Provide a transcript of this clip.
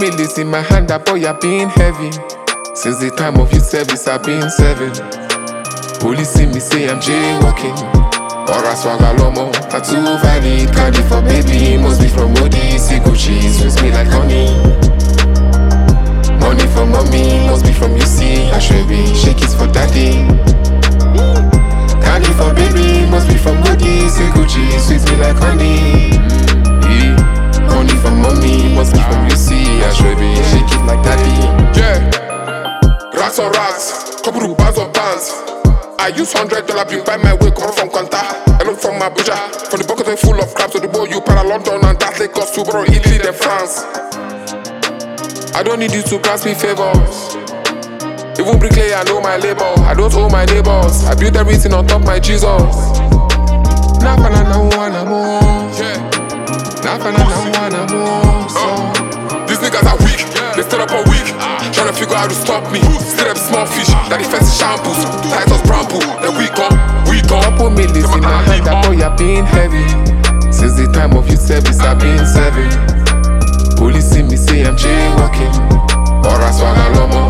millies in my hand, that boy, I've been heavy. Since the time of your service, I've been serving. Police see me say I'm jaywalking. Or I swagger lomo, tattoo valid. Candy for baby, must be from Modi. See Gucci, sweets me like honey. Money for mommy, must be from UC. Ashwebi, shake it for daddy. Candy for baby, must be from Modi. See Gucci, sweets me like honey. Money for mommy, must be from UC. Ashwebi, shake it like daddy. Yeah, racks on racks, couple of bars of bands. I use $100 bill buy my way, come from Kanta. I look from Abuja, from the bucket full of crabs to the boy you para London and that Lagos to borrow Italy then France. I don't need you to grant me favors. Even bricklayer, I know my labor. I don't owe my neighbors. I built everything on top my Jesus. These niggas are weak, they stood up all week, trying to figure out how to stop me. Still them small fish, that defense shambles, Titus Bramble, then we come. Couple millies in my hand, that boy, I've been heavy. Since the time of your service, I've been serving. Police see me say I'm jaywalking. Or I swagger lomo,